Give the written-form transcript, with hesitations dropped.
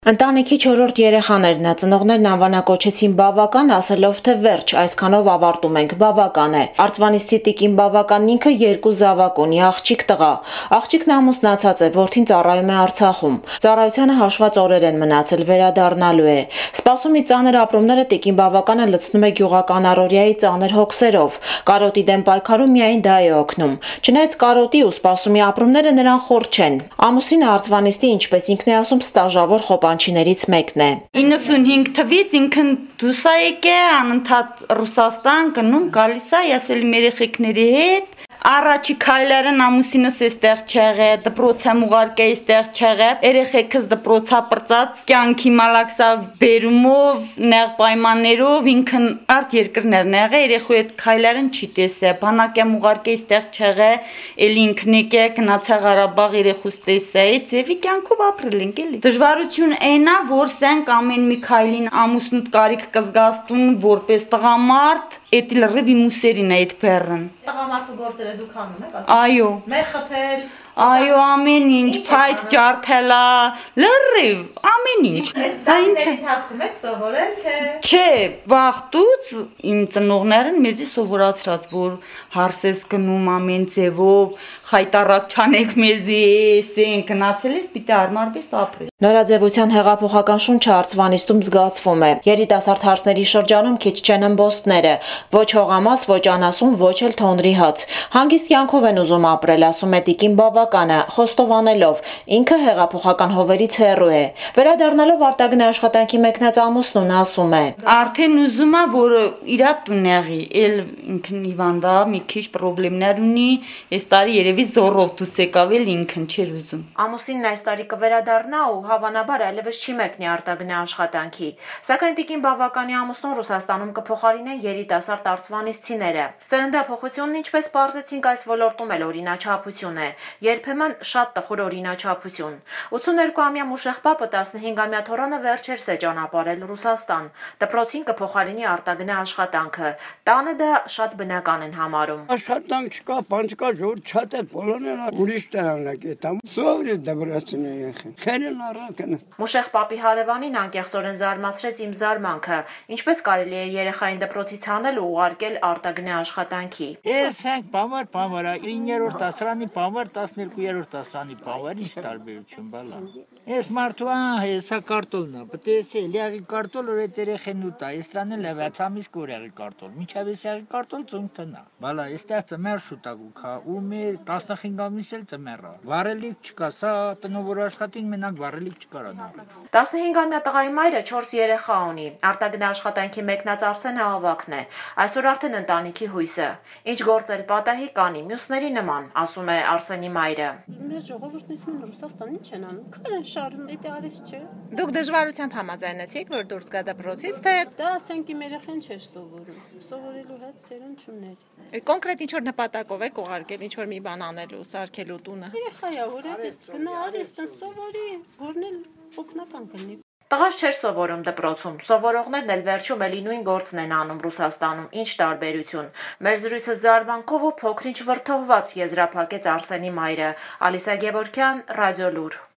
Ընտանիքի 4-րդ երեխաներն է, ծնողներն անվանակոչեցին բավական, ասելով, թե վերջ, այսքանով ավարտում ենք, բավական է։ Արծվանիսցի տիկին Բավականն ինքը 2 զավակ ունի, աղջիկ տղա։ Աղջիկն ամուսնացած է, որդին ծառայում է Արցախում։ Ծառայությանը հաշված օրեր են մնացել, վերադառնալու է։ Սպասումի ծանր ապրումները տիկին Բավականը լցնում է գյուղական առօրյայի ծանր հոգսերով։ Կարոտի դեմ պայքարում միայն դա է օգնում։ Չնայած կարոտի ու սպասումի ապրումները նրան խոր չեն։ Ամուսինը արծվանիստի, ինչպես ինքն է ասում, ստաժավոր խոպանչիներից մեկն է։ 95 թվից ինքն դուրս է եկել, անընդհատ Ռուսաստան գնում, գալիս է, ես էլ իմ երեխեքների հետ։ Առաջի քայլերն ամուսինս էստեղ չեղե, դպրոց եմ ուղարկել էստեղ չեղե, երեխեքս դպրոցա պրծած, կյանքի մալաքսա բերումով, նեղ պայմաններով ինքն արդ երկրներն եղե, երեխու հետ քայլերն չի տեսե, բանակ եմ ուղարկել էստեղ չեղե, էլ ինքն եկե, գնացա Ղարաբաղ երեխուս տեսա, ձևի կյանքով ապրել ենք էլի։ Դժվարություն այնա, որ սենք ամեն մի քայլին ամուսնուդ կարիք կզգաստուն որպես տղամարդ, էդ լրիվ իմ ուսերին է այդ բեռն։ Տղամարդու գործերը դուք անում եք, Այո։ Մեր խփել, Այո, ամեն ինչ, փայտ ջարդելա, լրիվ, ամեն ինչ։ Այս տարիների ընթացքում եք սովորել, թե Չէ, վաղտուց իմ ծնողներն մեզի սովորացրած, որ հարսես գնում ամեն ձևով, խայտարակ չանեք մեզի, սեն գնացել ես, պիտի արմարվես ապրես։ Նորաձևության հեղափոխական շունչը Արծվանիստում զգացվում է։ Երիտասարդ հարսների շրջանում քիչ չեն ըմբոստները, ոչ հողամաս, ոչ անասուն, ոչ էլ թոնրի հաց։ Հանգիստ կյանքով են ուզում ապրել, ասում է տիկին Բավականը, խոստովանելով, ինքը հեղափոխական հովերից հեռու է։ Վերադառնալով արտագնա աշխատանքի մեկնած ամուսնուն ասում է. Արդեն ուզում է, որ իր տուն եղի, էլ ինքն հիվանդա, մի քիչ խնդիրներ ունի, այս տարի երևի զորով դուրս եկավ, էլ ինքն չէր ուզում։ Ամուսինն այս տարի կվերադառնա ու հավանաբար այլևս չի մեկնի արտագնա աշխատանքի։ Սակայն տիկին Բավականի ամուսնուն Ռուսաստանում կփոխարինեն երիտասարդ արծվանիսցիները։ Սերնդափոխությունն, ինչպես պարզեցինք, այս ոլորտում էլ օրինաչափություն է, երբեմն շատ տխուր օրինաչափություն։ 82-ամյա Մուշեղբապը 15-ամյա թոռանը վերջերս է ճանապարհել Ռուսաստան։ Դպրոցին կփոխարինի արտագնա աշխատանքը։ Տանը դա շատ բնական են համարում։ Աշխատանք չկա, բան չկա, ժողովուրդ շատ է, բոլորն ուրիշ տեղանակ է տամ։ Սովորի դպրոցին է եղել։ Խերեն առակն։ Մուշեղբապի հարևանին անկեղծորեն զարմացրեց իմ զարմանքը, ինչպես կարելի է երեխային դպրոցից հանել ու ուղարկել արտագնա աշխատանքի։ Ես հենք բամար, 9-րդ դասարանի բամար, 12-րդ դասարանի բամար, ինչ տարբերություն բալա։ Ես մարդու հեսա կարտոլն է, բտեսի, լիաղի կարտոլ, որ այդ երեխեն ուտա, էսրան էլ է 6 ամիս կորեղի կարտոլ, մինչև ես եղի կարտոլ ծունք տնա։ Բալա, էստեղ ծմեր շուտագուք հա, ու մի 15 ամիս էլ ծմերա։ Վարելիք չկա, սա տնովոր աշխատին մենակ վարելիք չկար անալ։ 15-ամյա տղայի մայրը 4 երեխա ունի։ Արտագնա աշխատանքի մեկնած Արսենը ավագն է։ Այսօր արդեն ընտանիքի հույսը։ Ինչ գործել պատահի կանի, մյուսների նման, ասում է Արսենի մայրը։ Մեր ժողովուրդն իսկույն Ռուսաստանին չեն անում։ Քարեն շարում, դա արես չէ։ Դուք դժվարությամբ համաձայնեցիք, որ դուրս գա դպրոցից, թե Դա ասենք իմ երեխան չէր սովորում։ Սովորելու հետ սերուն չուներ։ կոնկրետ ինչ որ նպատակով եք ուղարկել, ինչ որ մի բան անելու, սարքելու տունը։ Երեխայա, որ գնա արես տան սովորի, որն էլ օգնական կլինի։ Տղաս չէր սովորում դպրոցում, սովորողներն էլ վերջում էլի նույն գործն են անում Ռուսաստանում, ինչ տարբերություն։ Մեր զրույցը զարմանքով ու փոքրինչ վրդովված եզրափակեց Արսենի մայրը։ Ալիսա Գևորգյան, Ռադիոլուր։